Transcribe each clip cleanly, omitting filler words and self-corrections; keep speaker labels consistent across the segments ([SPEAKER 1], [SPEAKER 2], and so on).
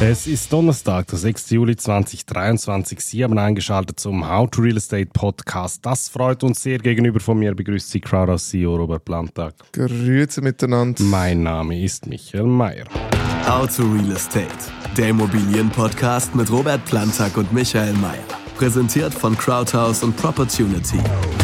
[SPEAKER 1] Es ist Donnerstag, der 6. Juli 2023. Sie haben eingeschaltet zum How to Real Estate Podcast. Das freut uns sehr. Gegenüber von mir begrüßt Sie Crowdhouse CEO Robert Plantag.
[SPEAKER 2] Grüezi miteinander.
[SPEAKER 1] Mein Name ist Michael Mayer.
[SPEAKER 3] How to Real Estate, der Immobilien-Podcast mit Robert Plantag und Michael Mayer. Präsentiert von Crowdhouse und Propertunity.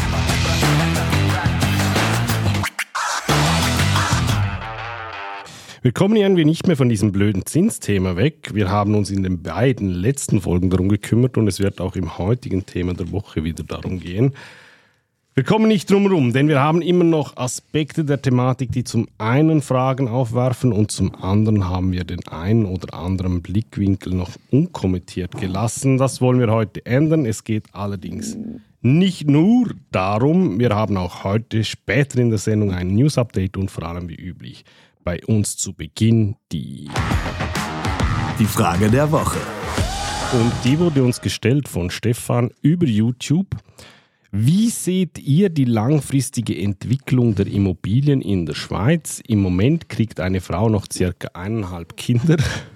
[SPEAKER 1] Wir kommen irgendwie nicht mehr von diesem blöden Zinsthema weg. Wir haben uns in den beiden letzten Folgen darum gekümmert und es wird auch im heutigen Thema der Woche wieder darum gehen. Wir kommen nicht drum herum, denn wir haben immer noch Aspekte der Thematik, die zum einen Fragen aufwerfen und zum anderen haben wir den einen oder anderen Blickwinkel noch unkommentiert gelassen. Das wollen wir heute ändern. Es geht allerdings nicht nur darum, wir haben auch heute später in der Sendung ein News-Update und vor allem wie üblich bei uns zu Beginn die
[SPEAKER 3] Frage der Woche.
[SPEAKER 1] Und die wurde uns gestellt von Stefan über YouTube. Wie seht ihr die langfristige Entwicklung der Immobilien in der Schweiz? Im Moment kriegt eine Frau noch ca. 1,5 Kinder.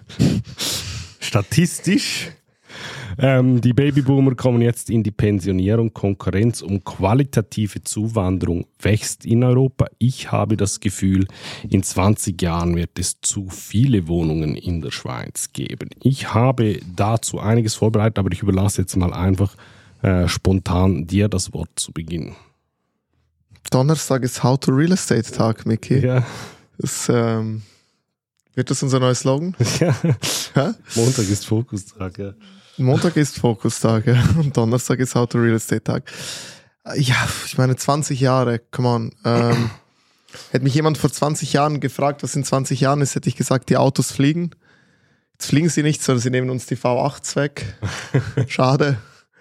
[SPEAKER 1] Statistisch. Die Babyboomer kommen jetzt in die Pensionierung. Konkurrenz um qualitative Zuwanderung wächst in Europa. Ich habe das Gefühl, in 20 Jahren wird es zu viele Wohnungen in der Schweiz geben. Ich habe dazu einiges vorbereitet, aber ich überlasse jetzt mal einfach spontan dir das Wort zu Beginn.
[SPEAKER 2] Donnerstag ist How to Real Estate Tag, Micky.
[SPEAKER 1] Ja.
[SPEAKER 2] Das, wird das unser neuer Slogan?
[SPEAKER 1] Ja.
[SPEAKER 2] Hä?
[SPEAKER 1] Montag ist Fokustag, ja.
[SPEAKER 2] Montag ist Fokustag, ja. Und Donnerstag ist How to Real Estate Tag. Ja, ich meine 20 Jahre, come on. Hätte mich jemand vor 20 Jahren gefragt, was in 20 Jahren ist, hätte ich gesagt, die Autos fliegen. Jetzt fliegen sie nicht, sondern sie nehmen uns die V8s weg. Schade.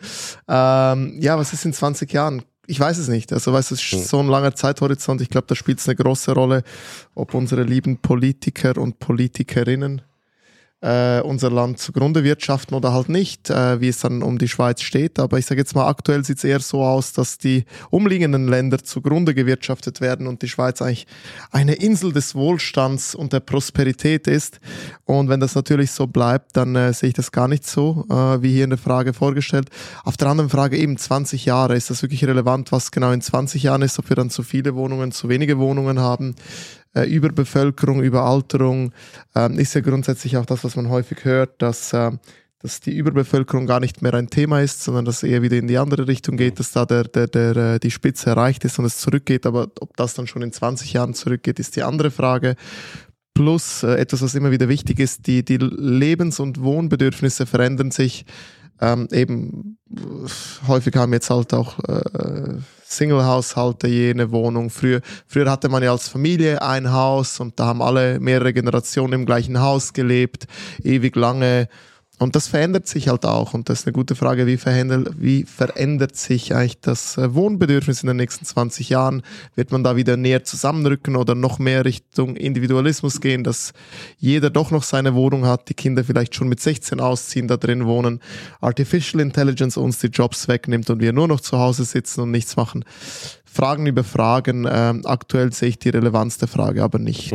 [SPEAKER 2] Ja, was ist in 20 Jahren? Ich weiß es nicht. Also, weißt du, es ist so ein langer Zeithorizont. Ich glaube, da spielt es eine große Rolle, ob unsere lieben Politiker und Politikerinnen unser Land zugrunde wirtschaften oder halt nicht, wie es dann um die Schweiz steht. Aber ich sage jetzt mal, aktuell sieht es eher so aus, dass die umliegenden Länder zugrunde gewirtschaftet werden und die Schweiz eigentlich eine Insel des Wohlstands und der Prosperität ist. Und wenn das natürlich so bleibt, dann sehe ich das gar nicht so, wie hier in der Frage vorgestellt. Auf der anderen Frage eben 20 Jahre. Ist das wirklich relevant, was genau in 20 Jahren ist, ob wir dann zu viele Wohnungen, zu wenige Wohnungen haben? Überbevölkerung, Überalterung ist ja grundsätzlich auch das, was man häufig hört, dass die Überbevölkerung gar nicht mehr ein Thema ist, sondern dass es eher wieder in die andere Richtung geht, dass da die Spitze erreicht ist und es zurückgeht. Aber ob das dann schon in 20 Jahren zurückgeht, ist die andere Frage. Plus etwas, was immer wieder wichtig ist, die Lebens- und Wohnbedürfnisse verändern sich. Eben häufig haben jetzt halt auch Single-Haushalte jene Wohnung. Früher hatte man ja als Familie ein Haus und da haben alle mehrere Generationen im gleichen Haus gelebt, ewig lange. Und das verändert sich halt auch. Und das ist eine gute Frage, wie verändert sich eigentlich das Wohnbedürfnis in den nächsten 20 Jahren? Wird man da wieder näher zusammenrücken oder noch mehr Richtung Individualismus gehen, dass jeder doch noch seine Wohnung hat, die Kinder vielleicht schon mit 16 ausziehen, da drin wohnen, Artificial Intelligence uns die Jobs wegnimmt und wir nur noch zu Hause sitzen und nichts machen? Fragen über Fragen. Aktuell sehe ich die Relevanz der Frage aber nicht.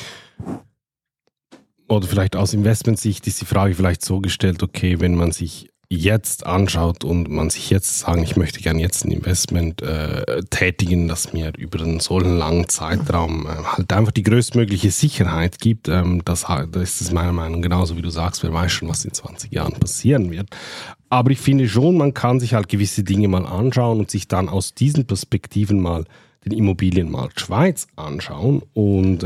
[SPEAKER 1] Oder vielleicht aus Investmentsicht ist die Frage vielleicht so gestellt, okay, wenn man sich jetzt anschaut und man sich jetzt sagen, ich möchte gerne jetzt ein Investment tätigen, das mir über einen so langen Zeitraum halt einfach die größtmögliche Sicherheit gibt, das ist es meiner Meinung nach genauso, wie du sagst, wer weiß schon, was in 20 Jahren passieren wird. Aber ich finde schon, man kann sich halt gewisse Dinge mal anschauen und sich dann aus diesen Perspektiven mal den Immobilienmarkt Schweiz anschauen und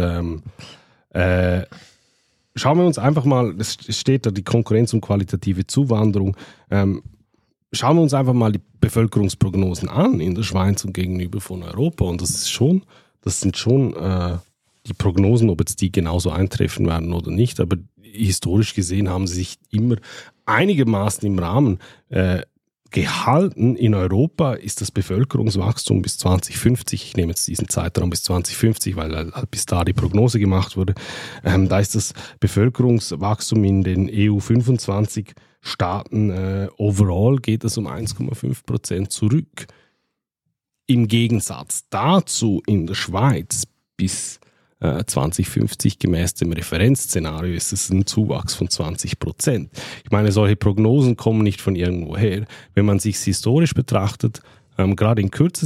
[SPEAKER 1] schauen wir uns einfach mal, es steht da die Konkurrenz um qualitative Zuwanderung, schauen wir uns einfach mal die Bevölkerungsprognosen an in der Schweiz und gegenüber von Europa und das sind schon die Prognosen, ob jetzt die genauso eintreffen werden oder nicht, aber historisch gesehen haben sie sich immer einigermaßen im Rahmen gehalten. In Europa ist das Bevölkerungswachstum bis 2050, ich nehme jetzt diesen Zeitraum bis 2050, weil halt bis da die Prognose gemacht wurde, da ist das Bevölkerungswachstum in den EU 25 Staaten overall geht es um 1,5% zurück. Im Gegensatz dazu in der Schweiz bis 2050 gemäß dem Referenzszenario ist es ein Zuwachs von 20%. Ich meine, solche Prognosen kommen nicht von irgendwo her. Wenn man sich historisch betrachtet, gerade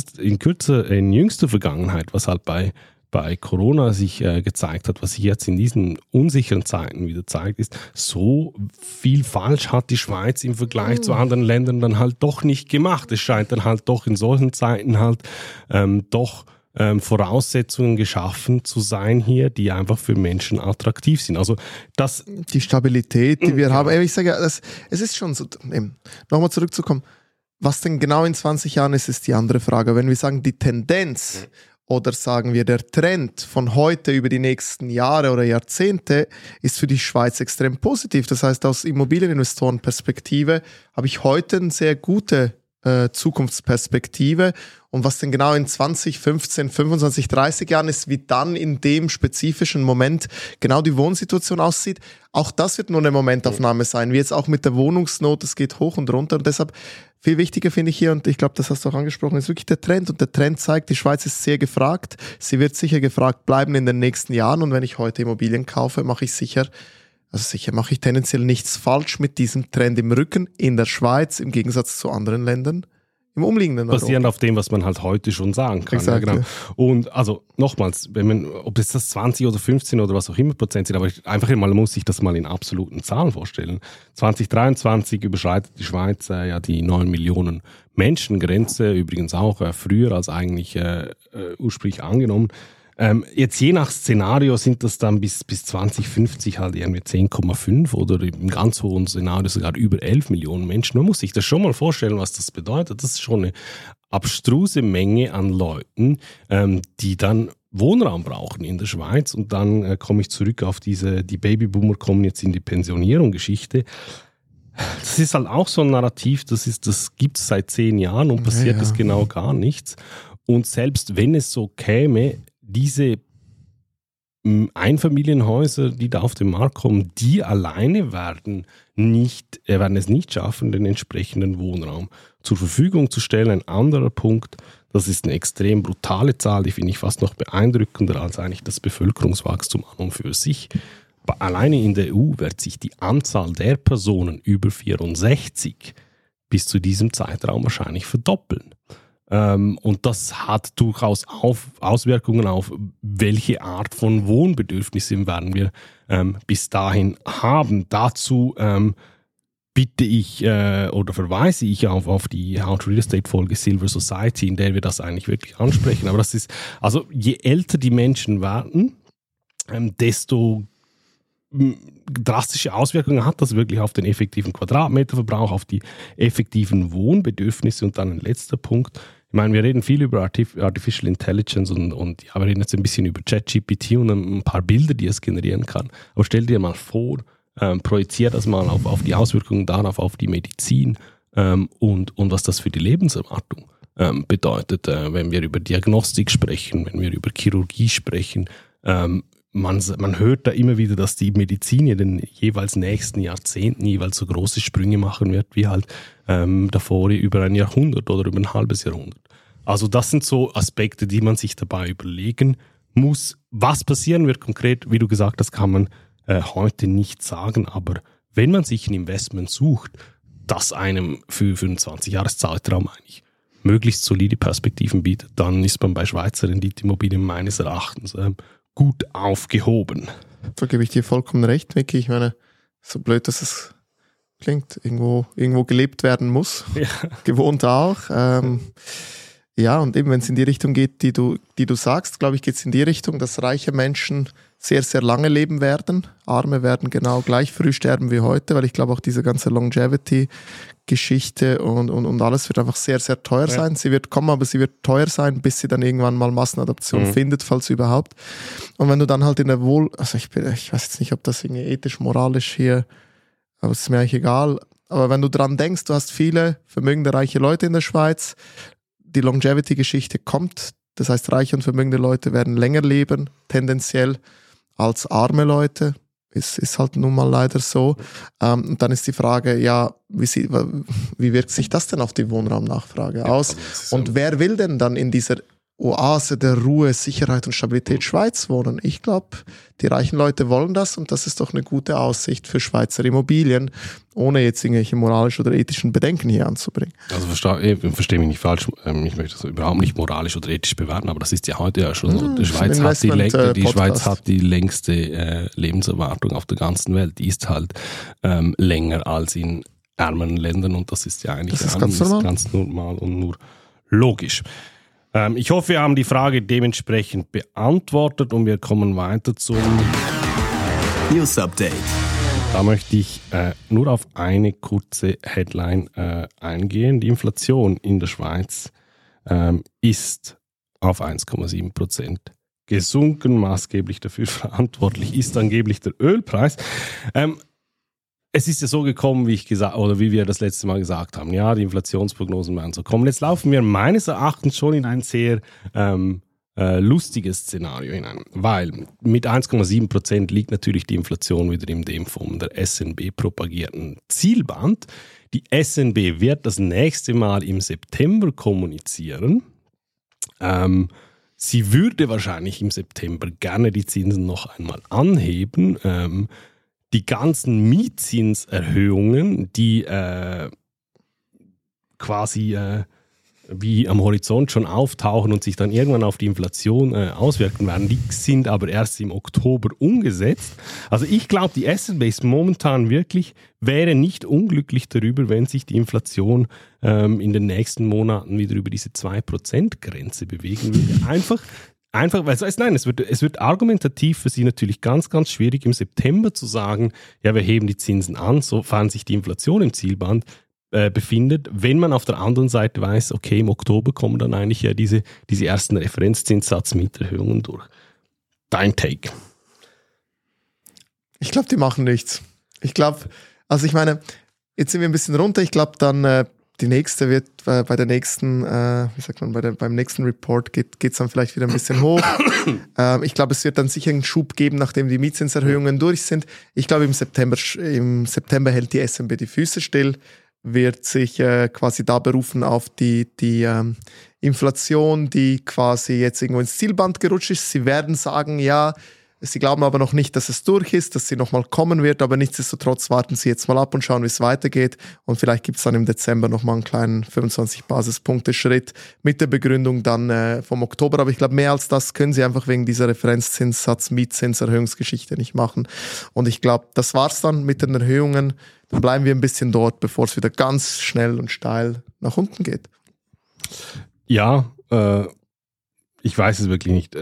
[SPEAKER 1] in jüngster Vergangenheit, was halt bei Corona sich gezeigt hat, was sich jetzt in diesen unsicheren Zeiten wieder zeigt, ist, so viel falsch hat die Schweiz im Vergleich zu anderen Ländern dann halt doch nicht gemacht. Es scheint dann halt doch in solchen Zeiten halt Voraussetzungen geschaffen zu sein hier, die einfach für Menschen attraktiv sind. Also
[SPEAKER 2] die Stabilität, die wir haben. Ich sage ja, es ist schon so, nochmal zurückzukommen, was denn genau in 20 Jahren ist die andere Frage. Wenn wir sagen, die Tendenz oder sagen wir, der Trend von heute über die nächsten Jahre oder Jahrzehnte ist für die Schweiz extrem positiv. Das heißt, aus Immobilieninvestorenperspektive habe ich heute eine sehr gute Zukunftsperspektive. Und was denn genau in 20, 15, 25, 30 Jahren ist, wie dann in dem spezifischen Moment genau die Wohnsituation aussieht, auch das wird nur eine Momentaufnahme sein, wie jetzt auch mit der Wohnungsnot, es geht hoch und runter und deshalb viel wichtiger finde ich hier, und ich glaube, das hast du auch angesprochen, ist wirklich der Trend, und der Trend zeigt, die Schweiz ist sehr gefragt, sie wird sicher gefragt bleiben in den nächsten Jahren, und wenn ich heute Immobilien kaufe, mache ich tendenziell nichts falsch mit diesem Trend im Rücken in der Schweiz, im Gegensatz zu anderen Ländern im umliegenden Europa.
[SPEAKER 1] Basierend auf dem, was man halt heute schon sagen kann.
[SPEAKER 2] Exakt,
[SPEAKER 1] ja, genau.
[SPEAKER 2] ja.
[SPEAKER 1] Und also nochmals, ob es das 20 oder 15 oder was auch immer Prozent sind, aber man muss sich das mal in absoluten Zahlen vorstellen. 2023 überschreitet die Schweiz ja die 9 Millionen Menschengrenze, übrigens auch früher als eigentlich ursprünglich angenommen. Jetzt je nach Szenario sind das dann bis 2050 halt irgendwie 10,5 oder im ganz hohen Szenario sogar über 11 Millionen Menschen. Man muss sich das schon mal vorstellen, was das bedeutet. Das ist schon eine abstruse Menge an Leuten, die dann Wohnraum brauchen in der Schweiz. Und dann komme ich zurück auf die Babyboomer kommen jetzt in die Pensionierung-Geschichte. Das ist halt auch so ein Narrativ, das gibt es seit 10 Jahren und passiert das genau gar nichts. Und selbst wenn es so käme, diese Einfamilienhäuser, die da auf den Markt kommen, die alleine werden es nicht schaffen, den entsprechenden Wohnraum zur Verfügung zu stellen. Ein anderer Punkt, das ist eine extrem brutale Zahl, die finde ich fast noch beeindruckender als eigentlich das Bevölkerungswachstum an und für sich. Alleine in der EU wird sich die Anzahl der Personen über 64 bis zu diesem Zeitraum wahrscheinlich verdoppeln. Und das hat durchaus Auswirkungen auf, welche Art von Wohnbedürfnissen werden wir bis dahin haben. Dazu bitte ich oder verweise ich auf die How to Real Estate Folge Silver Society, in der wir das eigentlich wirklich ansprechen. Aber das ist, also je älter die Menschen werden, desto drastische Auswirkungen hat das wirklich auf den effektiven Quadratmeterverbrauch, auf die effektiven Wohnbedürfnisse. Und dann ein letzter Punkt. Ich meine, wir reden viel über Artificial Intelligence und wir reden jetzt ein bisschen über ChatGPT und ein paar Bilder, die es generieren kann. Aber stell dir mal vor, projizier das mal auf die Auswirkungen darauf, auf die Medizin und was das für die Lebenserwartung bedeutet, wenn wir über Diagnostik sprechen, wenn wir über Chirurgie sprechen. Man hört da immer wieder, dass die Medizin in den jeweils nächsten Jahrzehnten jeweils so große Sprünge machen wird, wie halt davor über ein Jahrhundert oder über ein halbes Jahrhundert. Also das sind so Aspekte, die man sich dabei überlegen muss. Was passieren wird konkret, wie du gesagt hast, kann man heute nicht sagen, aber wenn man sich ein Investment sucht, das einem für einen 20-Jahres-Zeitraum eigentlich möglichst solide Perspektiven bietet, dann ist man bei Schweizer Renditeimmobilien meines Erachtens gut aufgehoben.
[SPEAKER 2] Da gebe ich dir vollkommen recht, Vicky. Ich meine, so blöd, dass es klingt, irgendwo gelebt werden muss. Ja. Gewohnt auch. Ja, und eben, wenn es in die Richtung geht, die du sagst, glaube ich, geht es in die Richtung, dass reiche Menschen sehr, sehr lange leben werden. Arme werden genau gleich früh sterben wie heute, weil ich glaube auch diese ganze Longevity-Geschichte und alles wird einfach sehr, sehr teuer sein. Sie wird kommen, aber sie wird teuer sein, bis sie dann irgendwann mal Massenadoption findet, falls überhaupt. Und wenn du dann halt in der ich weiß jetzt nicht, ob das irgendwie ethisch, moralisch hier, aber es ist mir eigentlich egal. Aber wenn du dran denkst, du hast viele vermögende, reiche Leute in der Schweiz, die Longevity-Geschichte kommt, das heißt, reiche und vermögende Leute werden länger leben, tendenziell, als arme Leute. Ist halt nun mal leider so. Und dann ist die Frage, ja, wie wirkt sich das denn auf die Wohnraumnachfrage aus? Und wer will denn dann in dieser Oase der Ruhe, Sicherheit und Stabilität Schweiz wohnen. Ich glaube, die reichen Leute wollen das und das ist doch eine gute Aussicht für Schweizer Immobilien, ohne jetzt irgendwelche moralischen oder ethischen Bedenken hier anzubringen.
[SPEAKER 1] Also verstehe mich nicht falsch, ich möchte das überhaupt nicht moralisch oder ethisch bewerten, aber das ist ja heute ja schon so. Die Schweiz hat die längste Lebenserwartung auf der ganzen Welt. Die ist halt länger als in ärmeren Ländern und das ist ja eigentlich ganz normal und nur logisch. Ich hoffe, wir haben die Frage dementsprechend beantwortet und wir kommen weiter zum
[SPEAKER 3] News Update.
[SPEAKER 1] Da möchte ich nur auf eine kurze Headline eingehen. Die Inflation in der Schweiz ist auf 1,7% gesunken. Maßgeblich dafür verantwortlich ist angeblich der Ölpreis. Es ist ja so gekommen, wie wir das letzte Mal gesagt haben. Ja, die Inflationsprognosen werden so kommen. Jetzt laufen wir meines Erachtens schon in ein sehr lustiges Szenario hinein, weil mit 1,7% liegt natürlich die Inflation wieder in dem von der SNB propagierten Zielband. Die SNB wird das nächste Mal im September kommunizieren. Sie würde wahrscheinlich im September gerne die Zinsen noch einmal anheben. Die ganzen Mietzinserhöhungen, die quasi wie am Horizont schon auftauchen und sich dann irgendwann auf die Inflation auswirken werden, die sind aber erst im Oktober umgesetzt. Also ich glaube, die SNB ist momentan wäre nicht unglücklich darüber, wenn sich die Inflation in den nächsten Monaten wieder über diese 2%-Grenze bewegen würde. Einfach, weil es wird argumentativ für sie natürlich ganz, ganz schwierig im September zu sagen, ja, wir heben die Zinsen an, sofern sich die Inflation im Zielband befindet, wenn man auf der anderen Seite weiß, okay, im Oktober kommen dann eigentlich ja diese ersten Referenzzinssatzmieterhöhungen durch. Dein Take?
[SPEAKER 2] Ich glaube, die machen nichts. Jetzt sind wir ein bisschen runter, ich glaube dann die nächste wird bei der nächsten, beim nächsten Report geht's dann vielleicht wieder ein bisschen hoch. Ich glaube, es wird dann sicher einen Schub geben, nachdem die Mietzinserhöhungen durch sind. Ich glaube, im September hält die SNB die Füße still, wird sich quasi da berufen auf die Inflation, die quasi jetzt irgendwo ins Zielband gerutscht ist. Sie werden sagen, ja, sie glauben aber noch nicht, dass es durch ist, dass sie nochmal kommen wird, aber nichtsdestotrotz warten sie jetzt mal ab und schauen, wie es weitergeht und vielleicht gibt es dann im Dezember nochmal einen kleinen 25 Basispunkte Schritt mit der Begründung dann vom Oktober, aber ich glaube, mehr als das können sie einfach wegen dieser Referenzzinssatz-Mietzinserhöhungsgeschichte nicht machen und ich glaube, das war's dann mit den Erhöhungen, dann bleiben wir ein bisschen dort, bevor es wieder ganz schnell und steil nach unten geht.
[SPEAKER 1] Ja, ich weiß es wirklich nicht,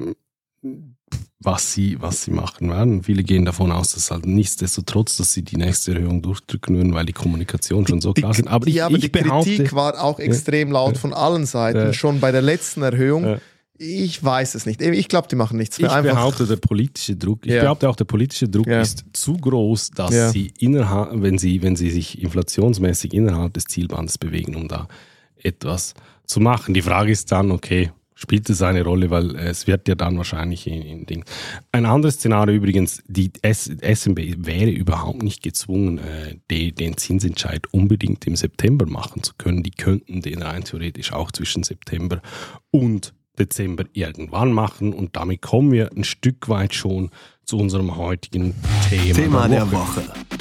[SPEAKER 1] was sie machen werden. Viele gehen davon aus, dass halt nichtsdestotrotz, dass sie die nächste Erhöhung durchdrücken würden, weil die Kommunikation schon so klar sind. Aber die
[SPEAKER 2] Kritik war auch extrem laut von allen Seiten, schon bei der letzten Erhöhung. Ja. Ich weiß es nicht. Ich glaube, die machen nichts mehr.
[SPEAKER 1] Ich behaupte, der politische Druck ist zu groß, dass sie wenn sie sich inflationsmäßig innerhalb des Zielbandes bewegen, um da etwas zu machen. Die Frage ist dann, okay, spielt es eine Rolle, weil es wird ja dann wahrscheinlich in Ding. Ein anderes Szenario übrigens, die SNB wäre überhaupt nicht gezwungen, den Zinsentscheid unbedingt im September machen zu können. Die könnten den rein theoretisch auch zwischen September und Dezember irgendwann machen und damit kommen wir ein Stück weit schon zu unserem heutigen Thema der Woche.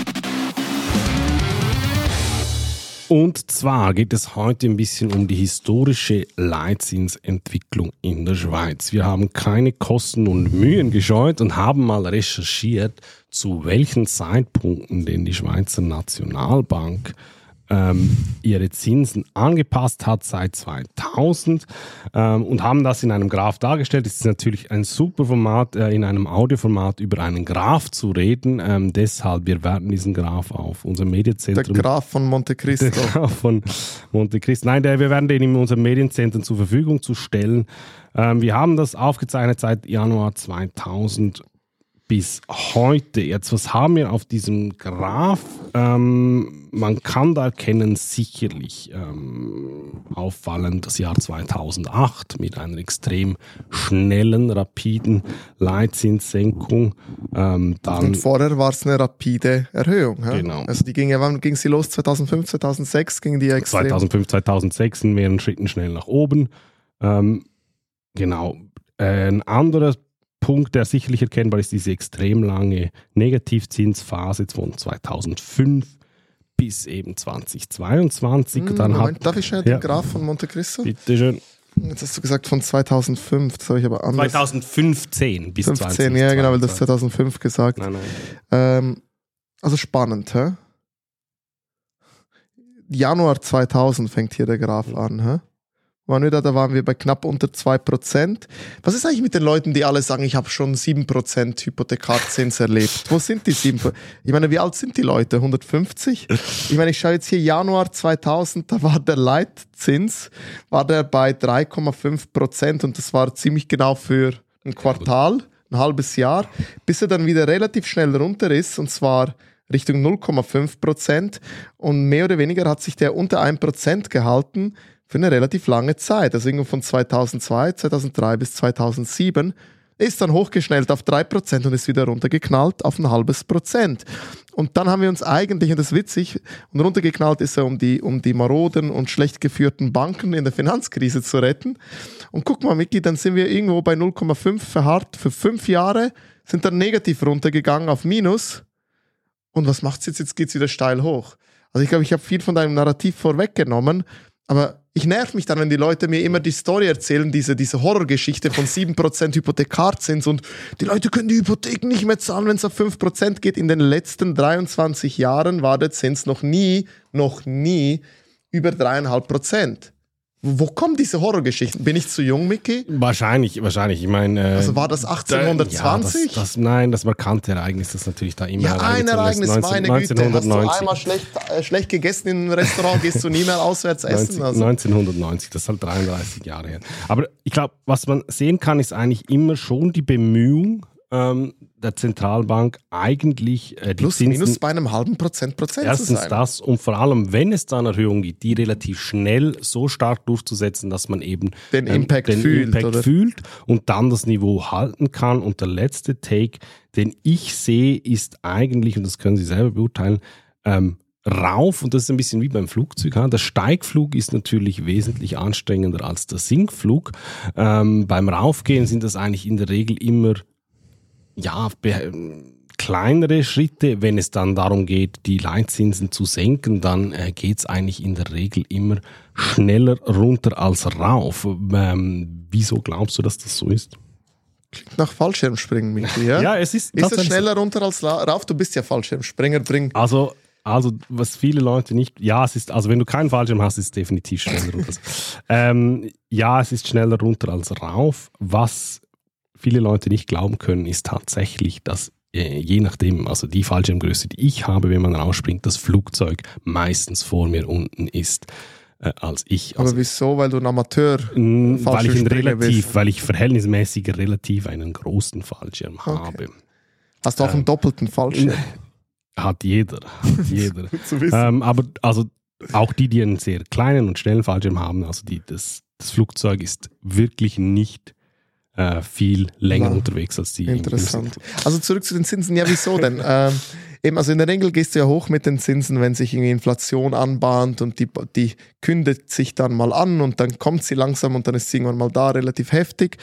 [SPEAKER 1] Und zwar geht es heute ein bisschen um die historische Leitzinsentwicklung in der Schweiz. Wir haben keine Kosten und Mühen gescheut und haben mal recherchiert, zu welchen Zeitpunkten denn die Schweizer Nationalbank ihre Zinsen angepasst hat seit 2000 und haben das in einem Graph dargestellt. Es ist natürlich ein super Format, in einem Audioformat über einen Graph zu reden. Deshalb, wir werden diesen Graph auf unserem Medienzentrum...
[SPEAKER 2] Der Graph von Monte Cristo.
[SPEAKER 1] Der Graph von Monte Cristo. Nein, wir werden den in unserem Medienzentrum zur Verfügung zu stellen. Wir haben das aufgezeichnet seit Januar 2000 bis heute. Jetzt, was haben wir auf diesem Graph? Man kann da erkennen, sicherlich auffallend das Jahr 2008 mit einer extrem schnellen, rapiden Leitzinssenkung.
[SPEAKER 2] Und vorher war es eine rapide Erhöhung. Ja?
[SPEAKER 1] Genau.
[SPEAKER 2] Also wann ging sie los? 2005, 2006 ging die extrem?
[SPEAKER 1] 2005, 2006 in mehreren Schritten schnell nach oben. Genau. Ein anderer Punkt, der sicherlich erkennbar ist, diese extrem lange Negativzinsphase von 2005 bis eben 2022.
[SPEAKER 2] Moment, darf ich schnell den Graph von Monte Cristo?
[SPEAKER 1] Bitte schön.
[SPEAKER 2] Jetzt hast du gesagt von 2005, das habe ich aber anders.
[SPEAKER 1] 2015 bis
[SPEAKER 2] 2015, ja genau, weil das 2005 gesagt.
[SPEAKER 1] Nein.
[SPEAKER 2] Also spannend, hä? Januar 2000 fängt hier der Graph an, hä? Da waren wir bei knapp unter 2%. Was ist eigentlich mit den Leuten, die alle sagen, ich habe schon 7% Hypothekarzins erlebt? Wo sind die 7%? Ich meine, wie alt sind die Leute? 150? Ich meine, ich schaue jetzt hier Januar 2000, da war der Leitzins war der bei 3,5% und das war ziemlich genau für ein Quartal, ein halbes Jahr, bis er dann wieder relativ schnell runter ist und zwar Richtung 0,5% und mehr oder weniger hat sich der unter 1% gehalten für eine relativ lange Zeit, also irgendwo von 2002, 2003 bis 2007, ist dann hochgeschnellt auf 3% und ist wieder runtergeknallt auf 0,5%. Und dann haben wir uns eigentlich, und das ist witzig, und runtergeknallt ist er, um die maroden und schlecht geführten Banken in der Finanzkrise zu retten. Und guck mal, Micky, dann sind wir irgendwo bei 0,5 verharrt für 5 Jahre, sind dann negativ runtergegangen auf Minus. Und was macht's jetzt? Jetzt geht's wieder steil hoch. Also ich glaube, ich habe viel von deinem Narrativ vorweggenommen, aber ich nerv mich dann, wenn die Leute mir immer die Story erzählen, diese Horrorgeschichte von 7% Hypothekarzins und die Leute können die Hypotheken nicht mehr zahlen, wenn es auf 5% geht. In den letzten 23 Jahren war der Zins noch nie über 3,5%. Wo kommen diese Horrorgeschichten? Bin ich zu jung, Micky?
[SPEAKER 1] Wahrscheinlich. Ich meine,
[SPEAKER 2] also war das 1820?
[SPEAKER 1] Nein, das markante Ereignis, das natürlich da immer
[SPEAKER 2] ja, ein Ereignis, meine Güte. Hast du einmal schlecht gegessen in einem Restaurant, gehst du nie mehr auswärts essen?
[SPEAKER 1] 1990, das ist halt 33 Jahre her. Aber ich glaube, was man sehen kann, ist eigentlich immer schon die Bemühung der Zentralbank eigentlich die
[SPEAKER 2] Plus,
[SPEAKER 1] Zinsen,
[SPEAKER 2] minus bei einem halben Prozent
[SPEAKER 1] erstens
[SPEAKER 2] zu sein.
[SPEAKER 1] Das und vor allem, wenn es dann Erhöhungen gibt, die relativ schnell so stark durchzusetzen, dass man eben
[SPEAKER 2] den Impact
[SPEAKER 1] fühlt und dann das Niveau halten kann. Und der letzte Take, den ich sehe, ist eigentlich, und das können Sie selber beurteilen, rauf, und das ist ein bisschen wie beim Flugzeug. Der Steigflug ist natürlich wesentlich anstrengender als der Sinkflug. Beim Raufgehen sind das eigentlich in der Regel immer kleinere Schritte. Wenn es dann darum geht, die Leitzinsen zu senken, dann geht es eigentlich in der Regel immer schneller runter als rauf. Wieso glaubst du, dass das so ist?
[SPEAKER 2] Klingt nach Fallschirmspringen, Michi, ja?
[SPEAKER 1] Ja, es ist
[SPEAKER 2] es schneller runter als rauf? Du bist ja Fallschirmspringer.
[SPEAKER 1] Also, was viele Leute nicht... Ja, es ist... Also, wenn du keinen Fallschirm hast, ist es definitiv schneller runter. Ja, es ist schneller runter als rauf. Was viele Leute nicht glauben können, ist tatsächlich, dass je nachdem, also die Fallschirmgröße, die ich habe, wenn man rausspringt, das Flugzeug meistens vor mir unten ist als ich.
[SPEAKER 2] Also, aber wieso? Weil du ein Amateur Fallschirmspringer bist?
[SPEAKER 1] Weil ich verhältnismäßig relativ einen großen Fallschirm habe.
[SPEAKER 2] Hast du auch einen doppelten Fallschirm?
[SPEAKER 1] Hat jeder.
[SPEAKER 2] Gut zu wissen.
[SPEAKER 1] Aber also auch die einen sehr kleinen und schnellen Fallschirm haben, also das Flugzeug ist wirklich nicht viel länger unterwegs als die.
[SPEAKER 2] Interessant. Also zurück zu den Zinsen. Ja, wieso denn? Also in der Regel gehst du ja hoch mit den Zinsen, wenn sich irgendwie Inflation anbahnt und die kündet sich dann mal an und dann kommt sie langsam und dann ist sie irgendwann mal da, relativ heftig.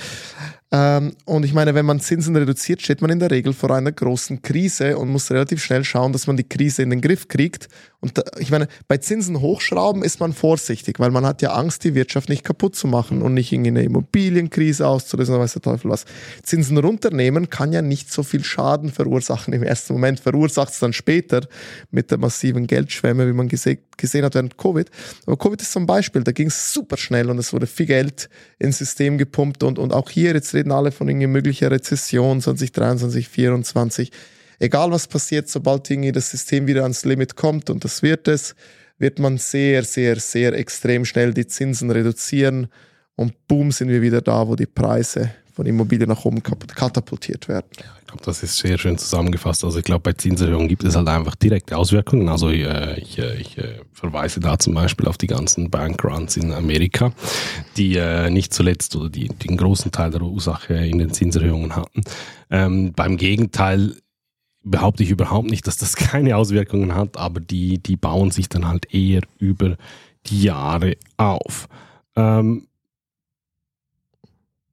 [SPEAKER 2] Und ich meine, wenn man Zinsen reduziert, steht man in der Regel vor einer großen Krise und muss relativ schnell schauen, dass man die Krise in den Griff kriegt. Und ich meine, bei Zinsen hochschrauben ist man vorsichtig, weil man hat ja Angst, die Wirtschaft nicht kaputt zu machen und nicht irgendwie eine Immobilienkrise auszulösen, weiß der Teufel was. Zinsen runternehmen kann ja nicht so viel Schaden verursachen im ersten Moment, verursacht es dann später mit der massiven Geldschwemme, wie man gesehen hat während Covid. Aber Covid ist zum Beispiel, da ging es super schnell und es wurde viel Geld ins System gepumpt und auch hier, jetzt reden alle von irgendwie möglicher Rezession 2023, 2024. Egal was passiert, sobald irgendwie das System wieder ans Limit kommt und das wird man sehr, sehr, sehr extrem schnell die Zinsen reduzieren und boom, sind wir wieder da, wo die Preise von Immobilien nach oben katapultiert werden.
[SPEAKER 1] Ich glaube, das ist sehr schön zusammengefasst. Also ich glaube, bei Zinserhöhungen gibt es halt einfach direkte Auswirkungen. Also ich verweise da zum Beispiel auf die ganzen Bankruns in Amerika, die nicht zuletzt oder die einen großen Teil der Ursache in den Zinserhöhungen hatten. Beim Gegenteil behaupte ich überhaupt nicht, dass das keine Auswirkungen hat, aber die bauen sich dann halt eher über die Jahre auf.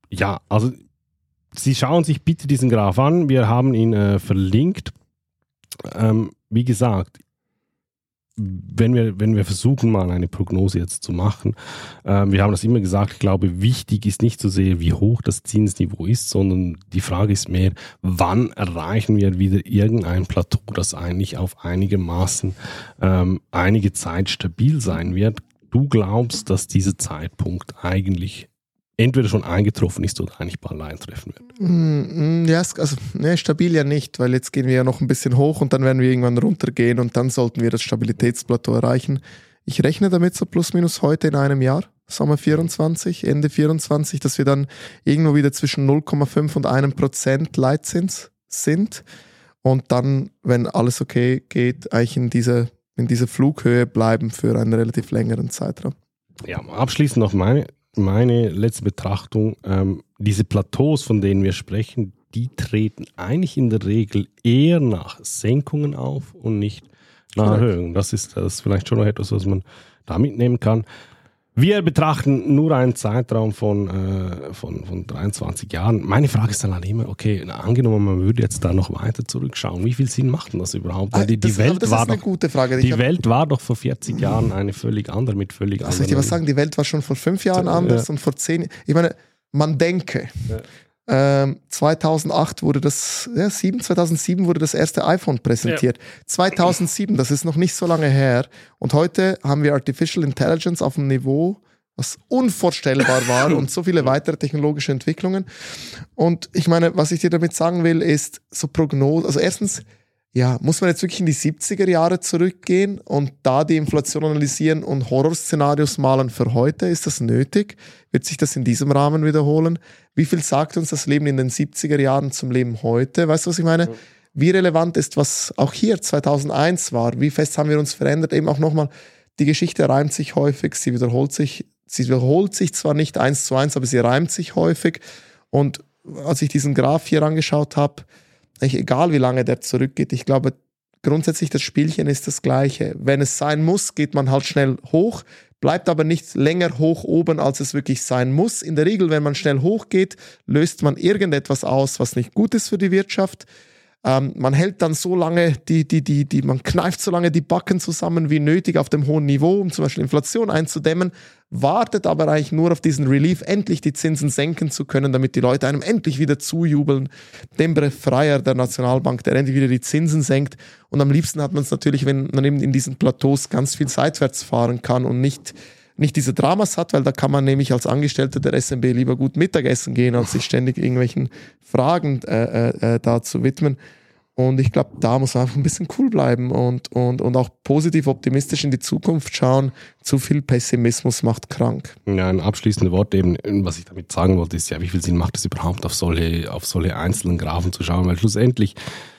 [SPEAKER 1] Ja, also Sie schauen sich bitte diesen Graph an. Wir haben ihn verlinkt. Wie gesagt, wenn wir versuchen, mal eine Prognose jetzt zu machen, wir haben das immer gesagt, ich glaube, wichtig ist nicht so sehr, wie hoch das Zinsniveau ist, sondern die Frage ist mehr, wann erreichen wir wieder irgendein Plateau, das eigentlich auf einigermaßen einige Zeit stabil sein wird. Du glaubst, dass dieser Zeitpunkt eigentlich entweder schon eingetroffen ist oder eigentlich bald eintreffen wird?
[SPEAKER 2] Ja, also stabil ja nicht, weil jetzt gehen wir ja noch ein bisschen hoch und dann werden wir irgendwann runtergehen und dann sollten wir das Stabilitätsplateau erreichen. Ich rechne damit so plus minus heute in einem Jahr, Sommer 24, Ende 24, dass wir dann irgendwo wieder zwischen 0,5 und 1% Leitzins sind und dann, wenn alles okay geht, eigentlich in dieser Flughöhe bleiben für einen relativ längeren Zeitraum.
[SPEAKER 1] Ja, abschließend noch meine letzte Betrachtung, diese Plateaus, von denen wir sprechen, die treten eigentlich in der Regel eher nach Senkungen auf und nicht nach Erhöhungen. Das ist vielleicht schon noch etwas, was man da mitnehmen kann. Wir betrachten nur einen Zeitraum von 23 Jahren. Meine Frage ist dann halt immer, okay, angenommen, man würde jetzt da noch weiter zurückschauen. Wie viel Sinn macht denn das überhaupt? Weil die Welt war doch vor 40 Jahren eine völlig andere, mit völlig anderen.
[SPEAKER 2] Soll ich dir was sagen? Die Welt war schon vor 5 Jahren anders und vor 10. Ich meine, man denke, 2007 wurde das erste iPhone präsentiert. Ja. 2007, das ist noch nicht so lange her. Und heute haben wir Artificial Intelligence auf einem Niveau, was unvorstellbar war und so viele weitere technologische Entwicklungen. Und ich meine, was ich dir damit sagen will, ist so Prognose. Also erstens, ja, muss man jetzt wirklich in die 70er Jahre zurückgehen und da die Inflation analysieren und Horrorszenarios malen für heute? Ist das nötig? Wird sich das in diesem Rahmen wiederholen? Wie viel sagt uns das Leben in den 70er Jahren zum Leben heute? Weißt du, was ich meine? Ja. Wie relevant ist, was auch hier 2001 war? Wie fest haben wir uns verändert? Eben auch nochmal, die Geschichte reimt sich häufig, sie wiederholt sich zwar nicht 1:1, aber sie reimt sich häufig. Und als ich diesen Graph hier angeschaut habe, egal wie lange der zurückgeht, ich glaube, grundsätzlich das Spielchen ist das gleiche. Wenn es sein muss, geht man halt schnell hoch, bleibt aber nicht länger hoch oben, als es wirklich sein muss. In der Regel, wenn man schnell hochgeht, löst man irgendetwas aus, was nicht gut ist für die Wirtschaft. Man hält dann so lange, man kneift so lange die Backen zusammen wie nötig auf dem hohen Niveau, um zum Beispiel Inflation einzudämmen, wartet aber eigentlich nur auf diesen Relief, endlich die Zinsen senken zu können, damit die Leute einem endlich wieder zujubeln. Dem Befreier der Nationalbank, der endlich wieder die Zinsen senkt. Und am liebsten hat man es natürlich, wenn man eben in diesen Plateaus ganz viel seitwärts fahren kann und nicht diese Dramas hat, weil da kann man nämlich als Angestellter der SNB lieber gut Mittagessen gehen, als sich ständig irgendwelchen Fragen dazu widmen. Und ich glaube, da muss man einfach ein bisschen cool bleiben und auch positiv optimistisch in die Zukunft schauen. Zu viel Pessimismus macht krank.
[SPEAKER 1] Ja, ein abschließendes Wort eben, was ich damit sagen wollte, ist ja, wie viel Sinn macht es überhaupt, auf solche einzelnen Graphen zu schauen? Weil schlussendlich,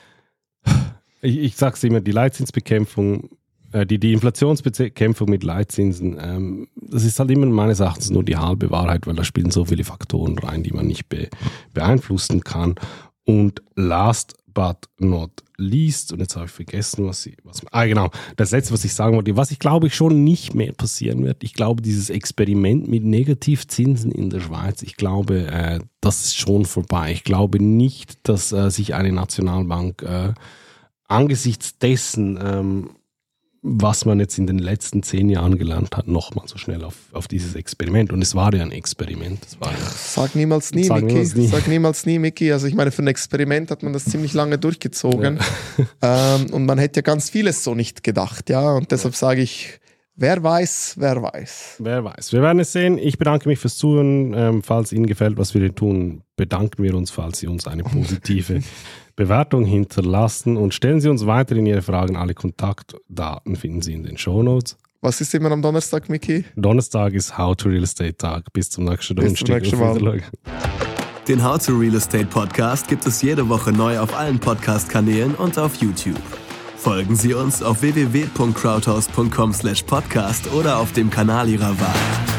[SPEAKER 1] ich sage es immer, die Leitzinsbekämpfung, die Inflationsbekämpfung mit Leitzinsen, das ist halt immer meines Erachtens nur die halbe Wahrheit, weil da spielen so viele Faktoren rein, die man nicht beeinflussen kann. Und last but not least, und jetzt habe ich vergessen, genau, das letzte, was ich sagen wollte, was ich glaube schon nicht mehr passieren wird, ich glaube, dieses Experiment mit Negativzinsen in der Schweiz, ich glaube, das ist schon vorbei. Ich glaube nicht, dass sich eine Nationalbank angesichts dessen, was man jetzt in den letzten 10 Jahren gelernt hat, nochmal so schnell auf dieses Experiment. Und es war ja ein Experiment.
[SPEAKER 2] Sag niemals nie, Micky. Also ich meine, für ein Experiment hat man das ziemlich lange durchgezogen. Ja. Und man hätte ja ganz vieles so nicht gedacht. Ja. Und deshalb sage ich, wer weiß. Wer weiß.
[SPEAKER 1] Wir werden es sehen. Ich bedanke mich fürs Zuhören. Falls Ihnen gefällt, was wir hier tun, bedanken wir uns, falls Sie uns eine positive Bewertung hinterlassen und stellen Sie uns weiterhin Ihre Fragen. Alle Kontaktdaten finden Sie in den Shownotes.
[SPEAKER 2] Was ist immer am Donnerstag, Micky?
[SPEAKER 1] Donnerstag ist How to Real Estate Tag. Bis zum nächsten Mal.
[SPEAKER 3] Den How to Real Estate Podcast gibt es jede Woche neu auf allen Podcast-Kanälen und auf YouTube. Folgen Sie uns auf www.crowdhouse.com/podcast oder auf dem Kanal Ihrer Wahl.